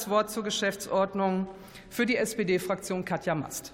das Wort zur Geschäftsordnung für die SPD-Fraktion Katja Mast.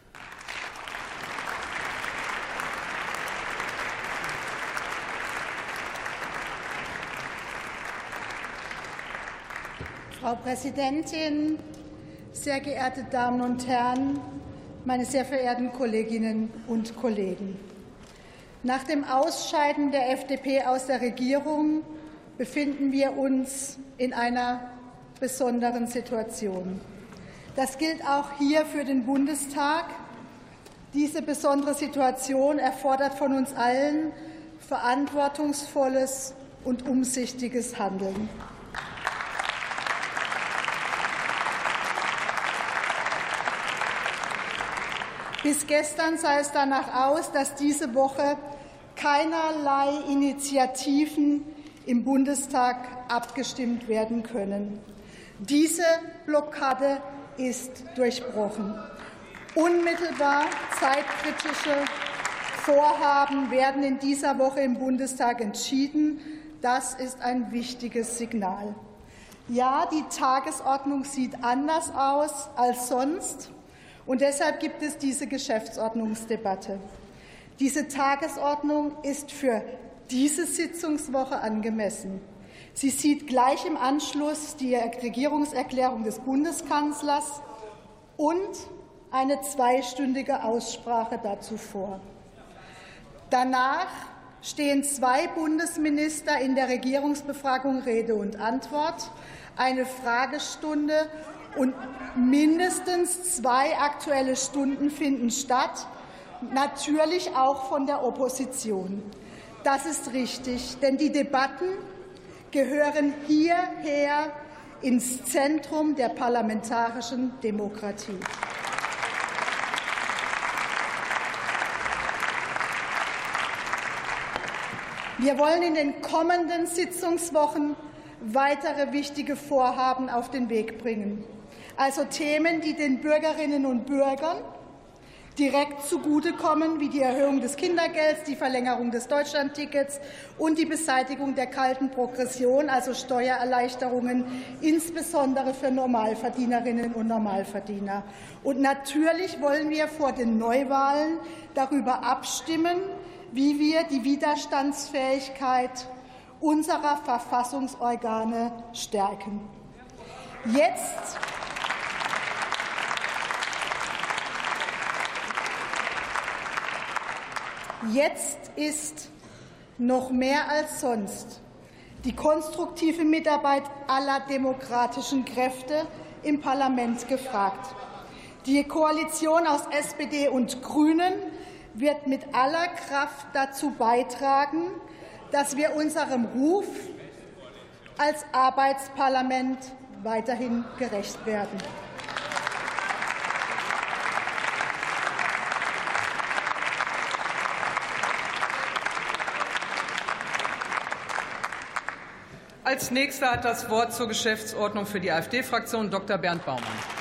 Frau Präsidentin, sehr geehrte Damen und Herren, meine sehr verehrten Kolleginnen und Kollegen! Nach dem Ausscheiden der FDP aus der Regierung befinden wir uns in einer besonderen Situation. Das gilt auch hier für den Bundestag. Diese besondere Situation erfordert von uns allen verantwortungsvolles und umsichtiges Handeln. Bis gestern sah es danach aus, dass diese Woche keinerlei Initiativen im Bundestag abgestimmt werden können. Diese Blockade ist durchbrochen. Unmittelbar zeitkritische Vorhaben werden in dieser Woche im Bundestag entschieden. Das ist ein wichtiges Signal. Ja, die Tagesordnung sieht anders aus als sonst. Und deshalb gibt es diese Geschäftsordnungsdebatte. Diese Tagesordnung ist für diese Sitzungswoche angemessen. Sie sieht gleich im Anschluss die Regierungserklärung des Bundeskanzlers und eine zweistündige Aussprache dazu vor. Danach stehen 2 Bundesminister in der Regierungsbefragung Rede und Antwort, eine Fragestunde und mindestens 2 Aktuelle Stunden finden statt, natürlich auch von der Opposition. Das ist richtig, denn die Debatten gehören hierher ins Zentrum der parlamentarischen Demokratie. Wir wollen in den kommenden Sitzungswochen weitere wichtige Vorhaben auf den Weg bringen. Also Themen, die den Bürgerinnen und Bürgern direkt zugutekommen, wie die Erhöhung des Kindergelds, die Verlängerung des Deutschlandtickets und die Beseitigung der kalten Progression, also Steuererleichterungen, insbesondere für Normalverdienerinnen und Normalverdiener. Und natürlich wollen wir vor den Neuwahlen darüber abstimmen, wie wir die Widerstandsfähigkeit unserer Verfassungsorgane stärken. Jetzt ist noch mehr als sonst die konstruktive Mitarbeit aller demokratischen Kräfte im Parlament gefragt. Die Koalition aus SPD und Grünen wird mit aller Kraft dazu beitragen, dass wir unserem Ruf als Arbeitsparlament weiterhin gerecht werden. Als Nächster hat das Wort zur Geschäftsordnung für die AfD-Fraktion Dr. Bernd Baumann.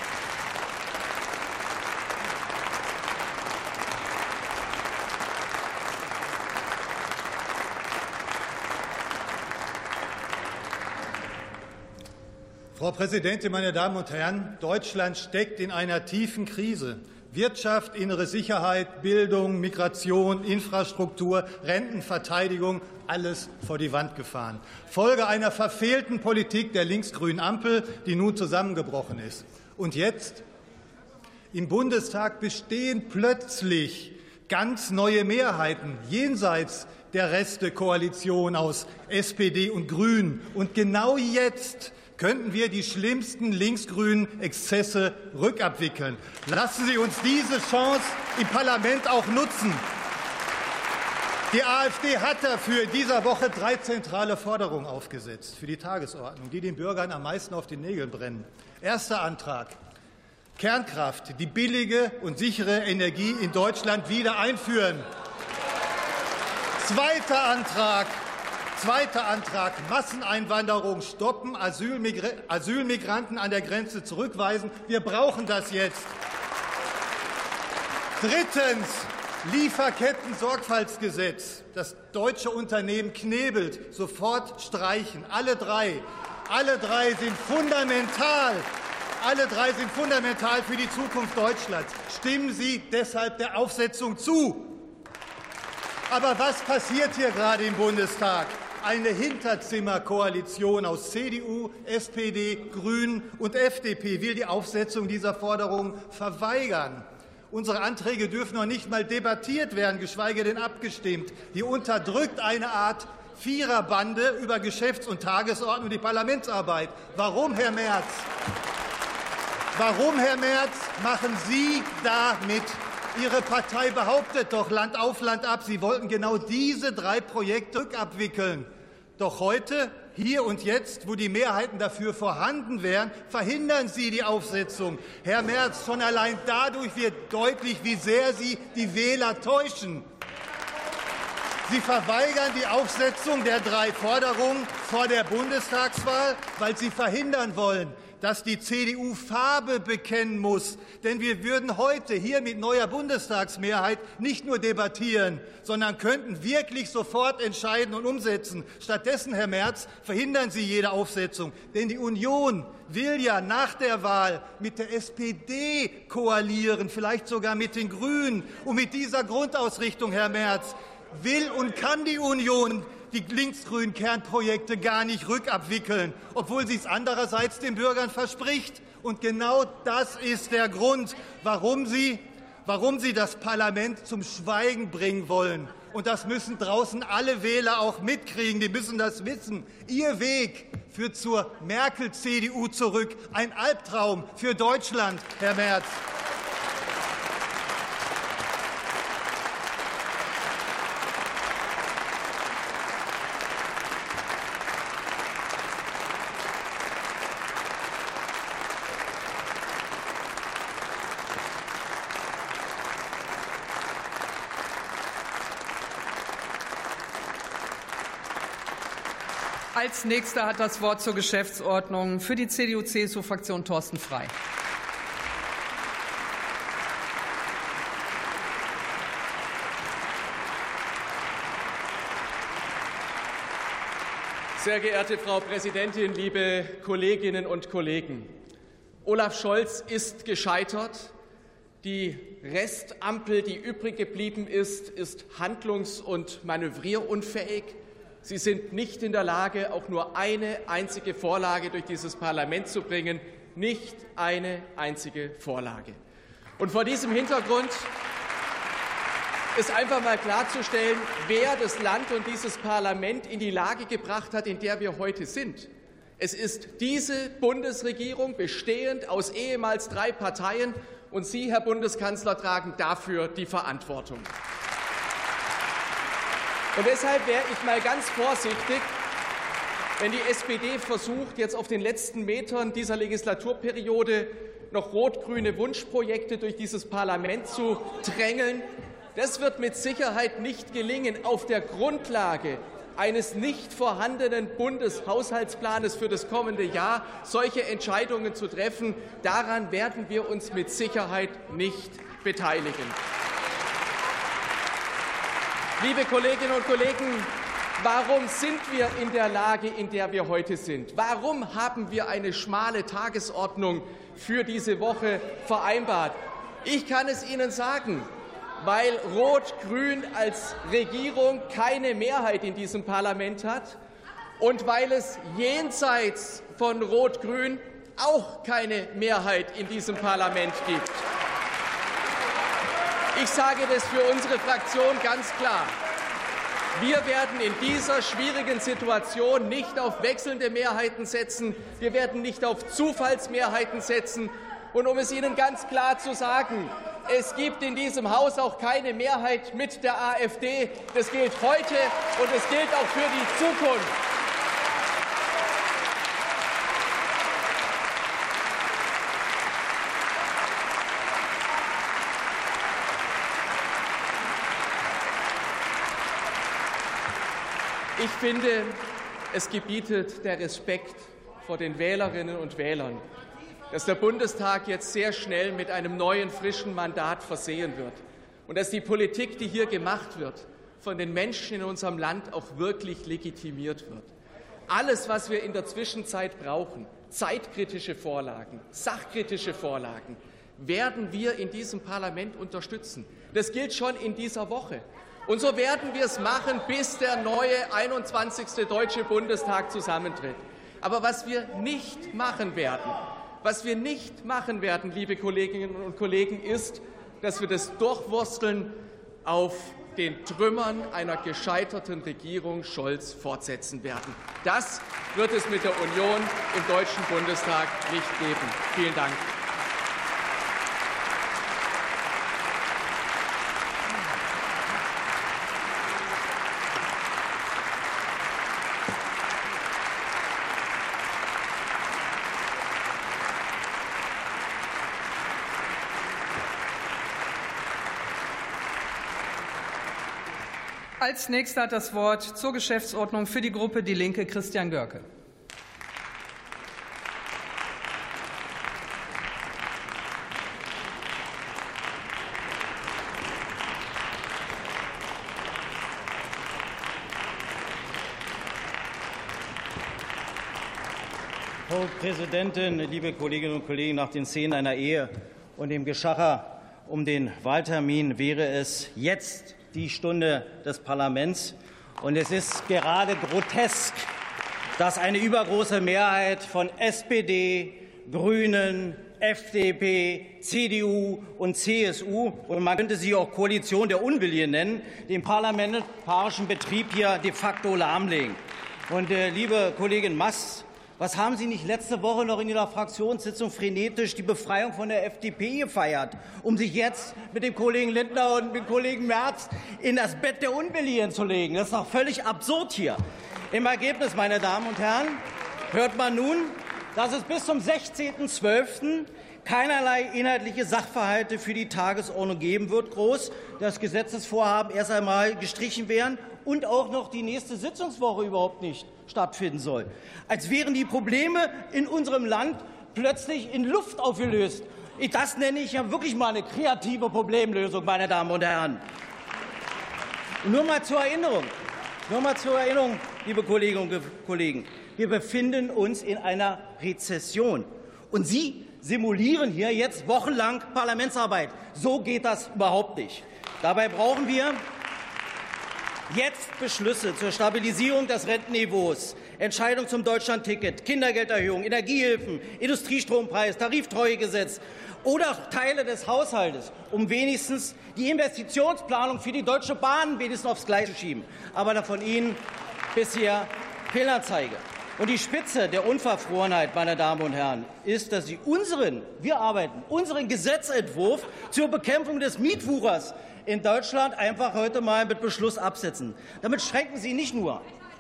Frau Präsidentin, meine Damen und Herren! Deutschland steckt in einer tiefen Krise. Wirtschaft, innere Sicherheit, Bildung, Migration, Infrastruktur, Rentenverteidigung, alles vor die Wand gefahren. Folge einer verfehlten Politik der linksgrünen Ampel, die nun zusammengebrochen ist. Und jetzt? Im Bundestag bestehen plötzlich ganz neue Mehrheiten jenseits der Restekoalition aus SPD und Grünen. Und genau jetzt könnten wir die schlimmsten linksgrünen Exzesse rückabwickeln. Lassen Sie uns diese Chance im Parlament auch nutzen. Die AfD hat dafür in dieser Woche 3 zentrale Forderungen aufgesetzt für die Tagesordnung, die den Bürgern am meisten auf den Nägeln brennen. Erster Antrag: Kernkraft, die billige und sichere Energie in Deutschland wieder einführen. Zweiter Antrag, Masseneinwanderung stoppen, Asylmigranten an der Grenze zurückweisen. Wir brauchen das jetzt. Drittens, Lieferketten-Sorgfaltsgesetz. Das deutsche Unternehmen knebelt, sofort streichen. Alle drei sind fundamental Alle drei sind fundamental für die Zukunft Deutschlands. Stimmen Sie deshalb der Aufsetzung zu. Aber was passiert hier gerade im Bundestag? Eine Hinterzimmerkoalition aus CDU, SPD, Grünen und FDP will die Aufsetzung dieser Forderungen verweigern. Unsere Anträge dürfen noch nicht mal debattiert werden, geschweige denn abgestimmt. Die unterdrückt eine Art Viererbande über Geschäfts- und Tagesordnung und die Parlamentsarbeit. Warum, Herr Merz? Warum, Herr Merz, machen Sie da mit? Ihre Partei behauptet doch Land auf, Land ab, Sie wollten genau diese 3 Projekte rückabwickeln. Doch heute, hier und jetzt, wo die Mehrheiten dafür vorhanden wären, verhindern Sie die Aufsetzung. Herr Merz, schon allein dadurch wird deutlich, wie sehr Sie die Wähler täuschen. Sie verweigern die Aufsetzung der 3 Forderungen vor der Bundestagswahl, weil Sie verhindern wollen, dass die CDU Farbe bekennen muss. Denn wir würden heute hier mit neuer Bundestagsmehrheit nicht nur debattieren, sondern könnten wirklich sofort entscheiden und umsetzen. Stattdessen, Herr Merz, verhindern Sie jede Aufsetzung. Denn die Union will ja nach der Wahl mit der SPD koalieren, vielleicht sogar mit den Grünen. Und mit dieser Grundausrichtung, Herr Merz, will und kann die Union die linksgrünen Kernprojekte gar nicht rückabwickeln, obwohl sie es andererseits den Bürgern verspricht. Und genau das ist der Grund, warum Sie das Parlament zum Schweigen bringen wollen. Und das müssen draußen alle Wähler auch mitkriegen. Die müssen das wissen. Ihr Weg führt zur Merkel-CDU zurück. Ein Albtraum für Deutschland, Herr Merz. Als Nächster hat das Wort zur Geschäftsordnung für die CDU-CSU-Fraktion Thorsten Frey. Sehr geehrte Frau Präsidentin, liebe Kolleginnen und Kollegen! Olaf Scholz ist gescheitert. Die Restampel, die übrig geblieben ist, ist handlungs- und manövrierunfähig. Sie sind nicht in der Lage, auch nur eine einzige Vorlage durch dieses Parlament zu bringen. Nicht eine einzige Vorlage. Und vor diesem Hintergrund ist einfach mal klarzustellen, wer das Land und dieses Parlament in die Lage gebracht hat, in der wir heute sind. Es ist diese Bundesregierung, bestehend aus ehemals 3 Parteien, und Sie, Herr Bundeskanzler, tragen dafür die Verantwortung. Und deshalb wäre ich mal ganz vorsichtig, wenn die SPD versucht, jetzt auf den letzten Metern dieser Legislaturperiode noch rot-grüne Wunschprojekte durch dieses Parlament zu drängeln. Das wird mit Sicherheit nicht gelingen auf der Grundlage eines nicht vorhandenen Bundeshaushaltsplanes für das kommende Jahr solche Entscheidungen zu treffen. Daran werden wir uns mit Sicherheit nicht beteiligen. Liebe Kolleginnen und Kollegen, warum sind wir in der Lage, in der wir heute sind? Warum haben wir eine schmale Tagesordnung für diese Woche vereinbart? Ich kann es Ihnen sagen, weil Rot-Grün als Regierung keine Mehrheit in diesem Parlament hat und weil es jenseits von Rot-Grün auch keine Mehrheit in diesem Parlament gibt. Ich sage das für unsere Fraktion ganz klar. Wir werden in dieser schwierigen Situation nicht auf wechselnde Mehrheiten setzen. Wir werden nicht auf Zufallsmehrheiten setzen. Und um es Ihnen ganz klar zu sagen, es gibt in diesem Haus auch keine Mehrheit mit der AfD. Das gilt heute und es gilt auch für die Zukunft. Ich finde, es gebietet der Respekt vor den Wählerinnen und Wählern, dass der Bundestag jetzt sehr schnell mit einem neuen, frischen Mandat versehen wird und dass die Politik, die hier gemacht wird, von den Menschen in unserem Land auch wirklich legitimiert wird. Alles, was wir in der Zwischenzeit brauchen, zeitkritische Vorlagen, sachkritische Vorlagen, werden wir in diesem Parlament unterstützen. Das gilt schon in dieser Woche. Und so werden wir es machen, bis der neue 21. Deutsche Bundestag zusammentritt. Aber was wir nicht machen werden, liebe Kolleginnen und Kollegen, ist, dass wir das Durchwursteln auf den Trümmern einer gescheiterten Regierung Scholz fortsetzen werden. Das wird es mit der Union im Deutschen Bundestag nicht geben. Vielen Dank. Als Nächster hat das Wort zur Geschäftsordnung für die Gruppe Die Linke Christian Görke. Frau Präsidentin, liebe Kolleginnen und Kollegen! Nach den Szenen einer Ehe und dem Geschacher um den Wahltermin wäre es jetzt die Stunde des Parlaments. Und es ist gerade grotesk, dass eine übergroße Mehrheit von SPD, Grünen, FDP, CDU und CSU, und man könnte sie auch Koalition der Unwilligen nennen, den parlamentarischen Betrieb hier de facto lahmlegen. Und liebe Kollegin Maß, was haben Sie nicht letzte Woche noch in Ihrer Fraktionssitzung frenetisch die Befreiung von der FDP gefeiert, um sich jetzt mit dem Kollegen Lindner und dem Kollegen Merz in das Bett der Unwilligen zu legen? Das ist doch völlig absurd hier. Im Ergebnis, meine Damen und Herren, hört man nun, dass es bis zum 16.12. keinerlei inhaltliche Sachverhalte für die Tagesordnung geben wird, groß das Gesetzesvorhaben erst einmal gestrichen werden und auch noch die nächste Sitzungswoche überhaupt nicht stattfinden soll. Als wären die Probleme in unserem Land plötzlich in Luft aufgelöst. Das nenne ich ja wirklich mal eine kreative Problemlösung, meine Damen und Herren. Nur mal zur Erinnerung, liebe Kolleginnen und Kollegen, wir befinden uns in einer Rezession. Und Sie simulieren hier jetzt wochenlang Parlamentsarbeit. So geht das überhaupt nicht. Dabei brauchen wir jetzt Beschlüsse zur Stabilisierung des Rentenniveaus, Entscheidung zum Deutschlandticket, Kindergelderhöhung, Energiehilfen, Industriestrompreis, Tariftreuegesetz oder auch Teile des Haushaltes, um wenigstens die Investitionsplanung für die Deutsche Bahn wenigstens aufs Gleis zu schieben. Aber von Ihnen bisher Fehlanzeige. Und die Spitze der Unverfrorenheit, meine Damen und Herren, ist, dass Sie unseren Gesetzentwurf zur Bekämpfung des Mietwuchers in Deutschland einfach heute mal mit Beschluss absetzen. Damit schränken Sie nicht nur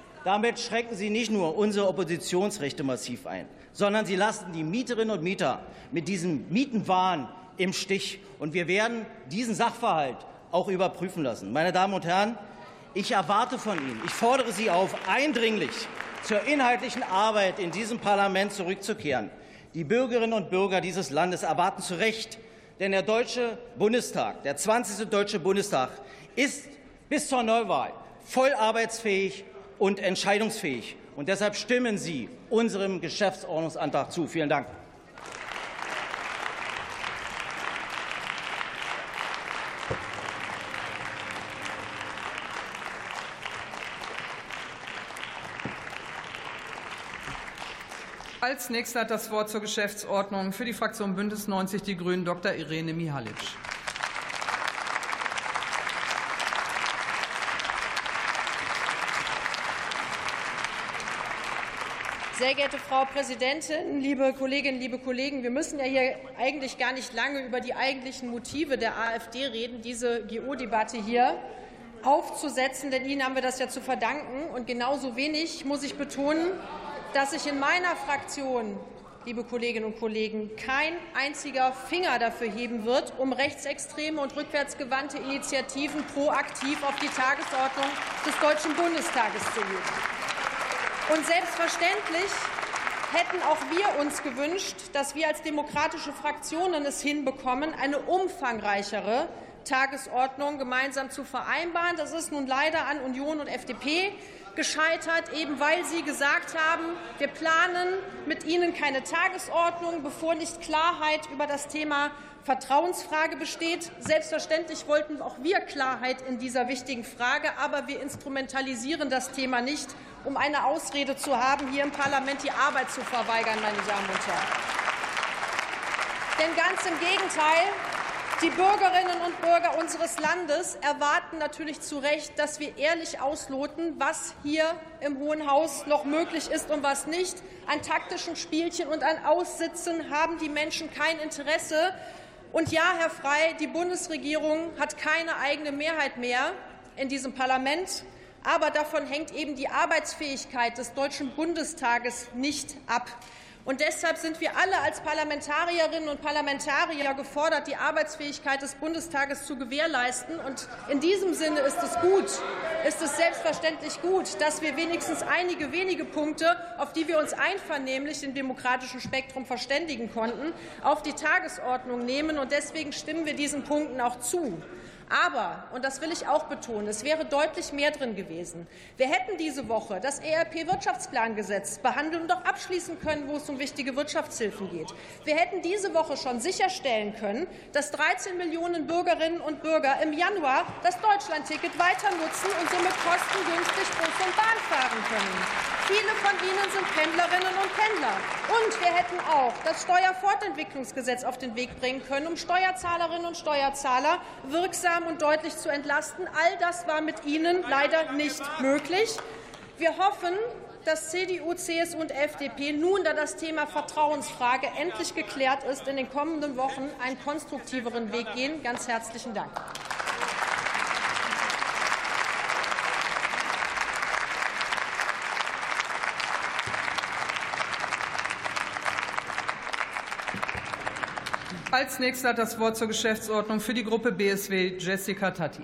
unsere Oppositionsrechte massiv ein, sondern Sie lassen die Mieterinnen und Mieter mit diesem Mietenwahn im Stich. Und wir werden diesen Sachverhalt auch überprüfen lassen. Meine Damen und Herren, ich erwarte von Ihnen, ich fordere Sie auf, eindringlich zur inhaltlichen Arbeit in diesem Parlament zurückzukehren. Die Bürgerinnen und Bürger dieses Landes erwarten zu Recht, denn der Deutsche Bundestag, der 20. Deutsche Bundestag, ist bis zur Neuwahl voll arbeitsfähig und entscheidungsfähig. Und deshalb stimmen Sie unserem Geschäftsordnungsantrag zu. Vielen Dank. Als Nächster hat das Wort zur Geschäftsordnung für die Fraktion Bündnis 90 Die Grünen Dr. Irene Mihalic. Sehr geehrte Frau Präsidentin, liebe Kolleginnen, liebe Kollegen! Wir müssen ja hier eigentlich gar nicht lange über die eigentlichen Motive der AfD reden, diese GO-Debatte hier aufzusetzen, denn Ihnen haben wir das ja zu verdanken. Und genauso wenig muss ich betonen, dass sich in meiner Fraktion, liebe Kolleginnen und Kollegen, kein einziger Finger dafür heben wird, um rechtsextreme und rückwärtsgewandte Initiativen proaktiv auf die Tagesordnung des Deutschen Bundestages zu heben. Und selbstverständlich hätten auch wir uns gewünscht, dass wir als demokratische Fraktionen es hinbekommen, eine umfangreichere Tagesordnung gemeinsam zu vereinbaren. Das ist nun leider an Union und FDP gescheitert, eben weil Sie gesagt haben, wir planen mit Ihnen keine Tagesordnung, bevor nicht Klarheit über das Thema Vertrauensfrage besteht. Selbstverständlich wollten auch wir Klarheit in dieser wichtigen Frage, aber wir instrumentalisieren das Thema nicht, um eine Ausrede zu haben, hier im Parlament die Arbeit zu verweigern, meine Damen und Herren. Denn ganz im Gegenteil, die Bürgerinnen und Bürger unseres Landes erwarten natürlich zu Recht, dass wir ehrlich ausloten, was hier im Hohen Haus noch möglich ist und was nicht. An taktischen Spielchen und an Aussitzen haben die Menschen kein Interesse. Und ja, Herr Frey, die Bundesregierung hat keine eigene Mehrheit mehr in diesem Parlament. Aber davon hängt eben die Arbeitsfähigkeit des Deutschen Bundestages nicht ab. Und deshalb sind wir alle als Parlamentarierinnen und Parlamentarier gefordert, die Arbeitsfähigkeit des Bundestages zu gewährleisten. Und in diesem Sinne ist es selbstverständlich gut, dass wir wenigstens einige wenige Punkte, auf die wir uns einvernehmlich im demokratischen Spektrum verständigen konnten, auf die Tagesordnung nehmen. Und deswegen stimmen wir diesen Punkten auch zu. Aber, und das will ich auch betonen, es wäre deutlich mehr drin gewesen. Wir hätten diese Woche das ERP-Wirtschaftsplangesetz behandeln und auch abschließen können, wo es um wichtige Wirtschaftshilfen geht. Wir hätten diese Woche schon sicherstellen können, dass 13 Millionen Bürgerinnen und Bürger im Januar das Deutschlandticket weiter nutzen und somit kostengünstig Bus und Bahn fahren können. Viele von ihnen sind Pendlerinnen und Pendler. Und wir hätten auch das Steuerfortentwicklungsgesetz auf den Weg bringen können, um Steuerzahlerinnen und Steuerzahler wirksam und deutlich zu entlasten. All das war mit Ihnen leider nicht möglich. Wir hoffen, dass CDU, CSU und FDP nun, da das Thema Vertrauensfrage endlich geklärt ist, in den kommenden Wochen einen konstruktiveren Weg gehen. Ganz herzlichen Dank. Als Nächster hat das Wort zur Geschäftsordnung für die Gruppe BSW Jessica Tatti.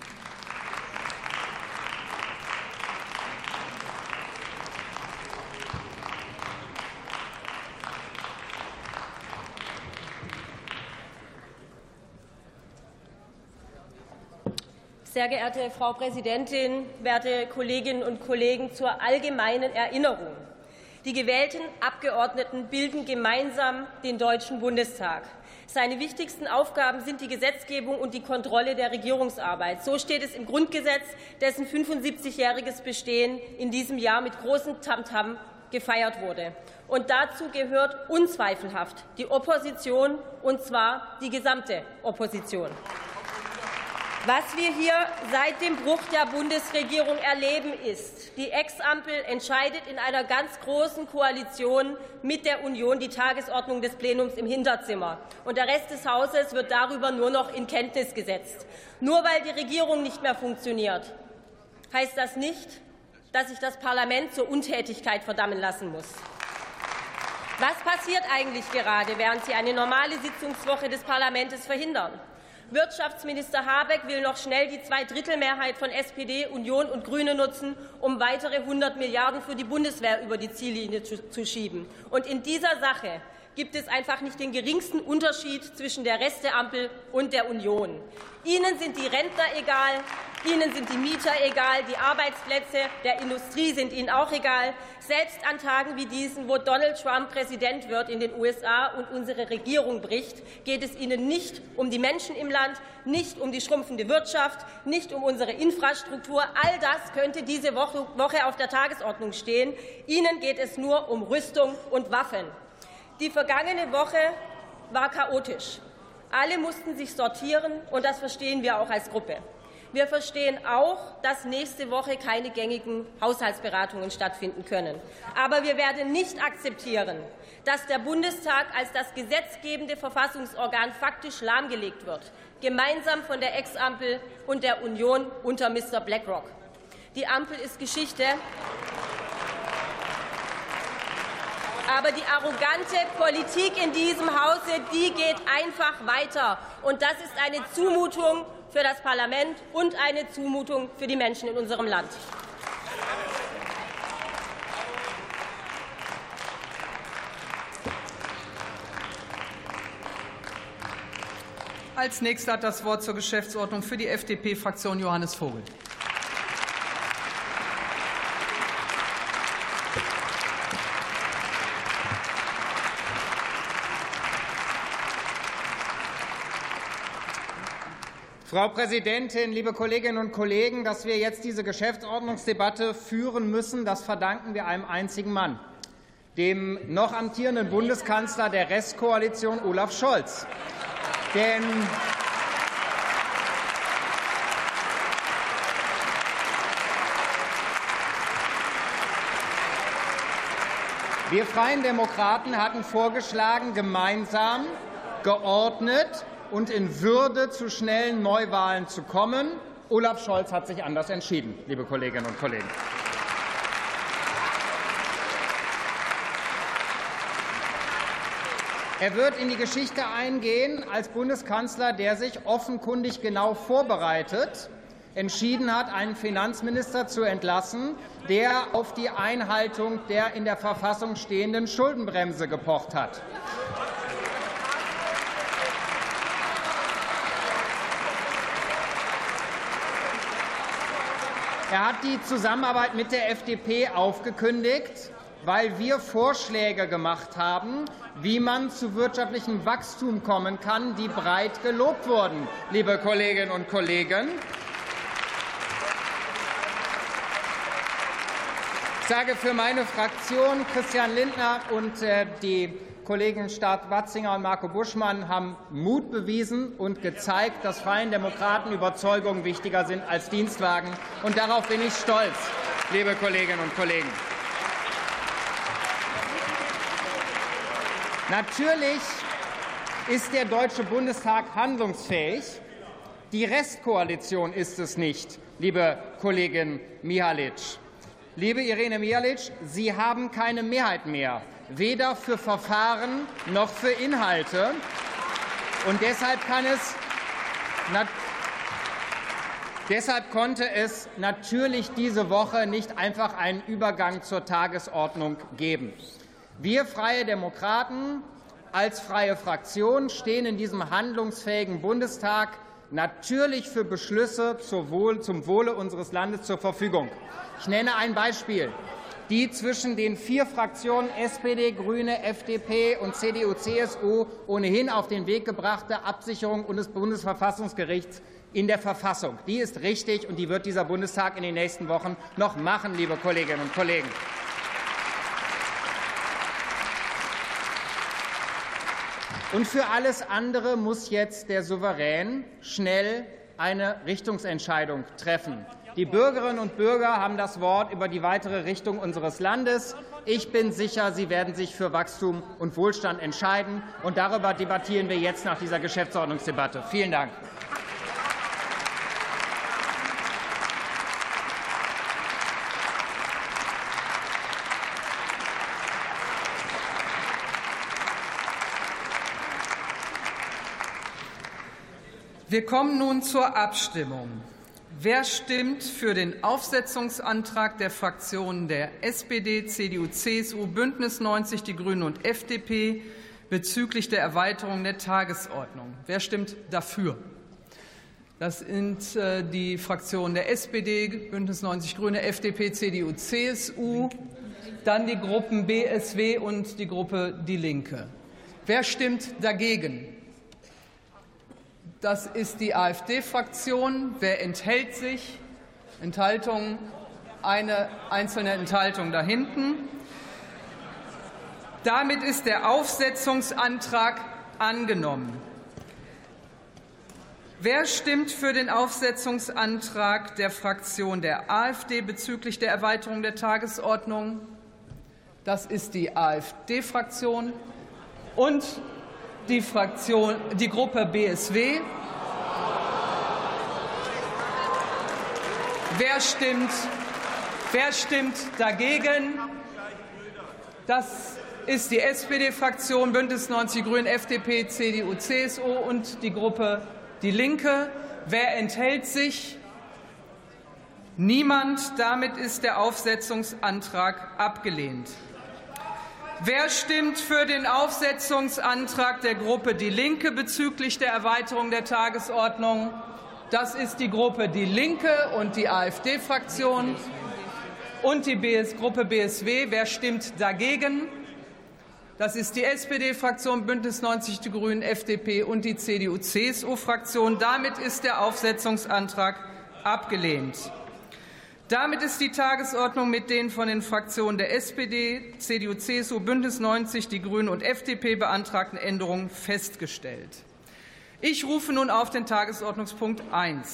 Sehr geehrte Frau Präsidentin, werte Kolleginnen und Kollegen, zur allgemeinen Erinnerung. Die gewählten Abgeordneten bilden gemeinsam den Deutschen Bundestag. Seine wichtigsten Aufgaben sind die Gesetzgebung und die Kontrolle der Regierungsarbeit. So steht es im Grundgesetz, dessen 75-jähriges Bestehen in diesem Jahr mit großem Tamtam gefeiert wurde. Und dazu gehört unzweifelhaft die Opposition, und zwar die gesamte Opposition. Was wir hier seit dem Bruch der Bundesregierung erleben, ist, die Ex-Ampel entscheidet in einer ganz großen Koalition mit der Union die Tagesordnung des Plenums im Hinterzimmer. Und der Rest des Hauses wird darüber nur noch in Kenntnis gesetzt. Nur weil die Regierung nicht mehr funktioniert, heißt das nicht, dass sich das Parlament zur Untätigkeit verdammen lassen muss. Was passiert eigentlich gerade, während Sie eine normale Sitzungswoche des Parlaments verhindern? Wirtschaftsminister Habeck will noch schnell die Zweidrittelmehrheit von SPD, Union und Grüne nutzen, um weitere 100 Milliarden für die Bundeswehr über die Ziellinie zu schieben. Und in dieser Sache gibt es einfach nicht den geringsten Unterschied zwischen der Resteampel und der Union. Ihnen sind die Rentner egal, Ihnen sind die Mieter egal, die Arbeitsplätze der Industrie sind Ihnen auch egal. Selbst an Tagen wie diesen, wo Donald Trump Präsident wird in den USA und unsere Regierung bricht, geht es Ihnen nicht um die Menschen im Land, nicht um die schrumpfende Wirtschaft, nicht um unsere Infrastruktur. All das könnte diese Woche auf der Tagesordnung stehen. Ihnen geht es nur um Rüstung und Waffen. Die vergangene Woche war chaotisch. Alle mussten sich sortieren, und das verstehen wir auch als Gruppe. Wir verstehen auch, dass nächste Woche keine gängigen Haushaltsberatungen stattfinden können. Aber wir werden nicht akzeptieren, dass der Bundestag als das gesetzgebende Verfassungsorgan faktisch lahmgelegt wird, gemeinsam von der Ex-Ampel und der Union unter Mr. BlackRock. Die Ampel ist Geschichte. Aber die arrogante Politik in diesem Hause, die geht einfach weiter. Und das ist eine Zumutung für das Parlament und eine Zumutung für die Menschen in unserem Land. Als Nächster hat das Wort zur Geschäftsordnung für die FDP-Fraktion Johannes Vogel. Frau Präsidentin, liebe Kolleginnen und Kollegen! Dass wir jetzt diese Geschäftsordnungsdebatte führen müssen, das verdanken wir einem einzigen Mann, dem noch amtierenden Bundeskanzler der Restkoalition, Olaf Scholz. Denn wir Freien Demokraten hatten vorgeschlagen, gemeinsam, geordnet und in Würde zu schnellen Neuwahlen zu kommen. Olaf Scholz hat sich anders entschieden, liebe Kolleginnen und Kollegen. Er wird in die Geschichte eingehen als Bundeskanzler, der sich offenkundig genau vorbereitet entschieden hat, einen Finanzminister zu entlassen, der auf die Einhaltung der in der Verfassung stehenden Schuldenbremse gepocht hat. Er hat die Zusammenarbeit mit der FDP aufgekündigt, weil wir Vorschläge gemacht haben, wie man zu wirtschaftlichem Wachstum kommen kann, die breit gelobt wurden, liebe Kolleginnen und Kollegen. Ich sage für meine Fraktion, Christian Lindner und die Kollegen Stark-Watzinger und Marco Buschmann haben Mut bewiesen und gezeigt, dass Freien Demokraten Überzeugungen wichtiger sind als Dienstwagen. Und darauf bin ich stolz, liebe Kolleginnen und Kollegen. Natürlich ist der Deutsche Bundestag handlungsfähig. Die Restkoalition ist es nicht, liebe Kollegin Mihalic. Liebe Irene Mihalic, Sie haben keine Mehrheit mehr, weder für Verfahren noch für Inhalte. Und deshalb konnte es natürlich diese Woche nicht einfach einen Übergang zur Tagesordnung geben. Wir Freie Demokraten als freie Fraktion stehen in diesem handlungsfähigen Bundestag natürlich für Beschlüsse zum Wohle unseres Landes zur Verfügung. Ich nenne ein Beispiel. Die zwischen den 4 Fraktionen SPD, Grüne, FDP und CDU, CSU ohnehin auf den Weg gebrachte Absicherung des Bundesverfassungsgerichts in der Verfassung. Die ist richtig, und die wird dieser Bundestag in den nächsten Wochen noch machen, liebe Kolleginnen und Kollegen. Und für alles andere muss jetzt der Souverän schnell eine Richtungsentscheidung treffen. Die Bürgerinnen und Bürger haben das Wort über die weitere Richtung unseres Landes. Ich bin sicher, sie werden sich für Wachstum und Wohlstand entscheiden. Und darüber debattieren wir jetzt nach dieser Geschäftsordnungsdebatte. Vielen Dank. Wir kommen nun zur Abstimmung. Wer stimmt für den Aufsetzungsantrag der Fraktionen der SPD, CDU, CSU, Bündnis 90, die Grünen und FDP bezüglich der Erweiterung der Tagesordnung? Wer stimmt dafür? Das sind die Fraktionen der SPD, Bündnis 90, Grüne, FDP, CDU, CSU, dann die Gruppen BSW und die Gruppe Die Linke. Wer stimmt dagegen? Das ist die AfD-Fraktion. Wer enthält sich? Enthaltung, eine einzelne Enthaltung da hinten. Damit ist der Aufsetzungsantrag angenommen. Wer stimmt für den Aufsetzungsantrag der Fraktion der AfD bezüglich der Erweiterung der Tagesordnung? Das ist die AfD-Fraktion. Und die Gruppe BSW. Wer stimmt dagegen? Das ist die SPD-Fraktion, Bündnis 90 Die Grünen, FDP, CDU, CSU und die Gruppe Die Linke. Wer enthält sich? Niemand. Damit ist der Aufsetzungsantrag abgelehnt. Wer stimmt für den Aufsetzungsantrag der Gruppe Die Linke bezüglich der Erweiterung der Tagesordnung? Das ist die Gruppe Die Linke und die AfD-Fraktion und die Gruppe BSW. Wer stimmt dagegen? Das ist die SPD-Fraktion, Bündnis 90 Die Grünen, FDP und die CDU-CSU-Fraktion. Damit ist der Aufsetzungsantrag abgelehnt. Damit ist die Tagesordnung mit den von den Fraktionen der SPD, CDU, CSU, Bündnis 90 Die Grünen und FDP beantragten Änderungen festgestellt. Ich rufe nun auf den Tagesordnungspunkt 1.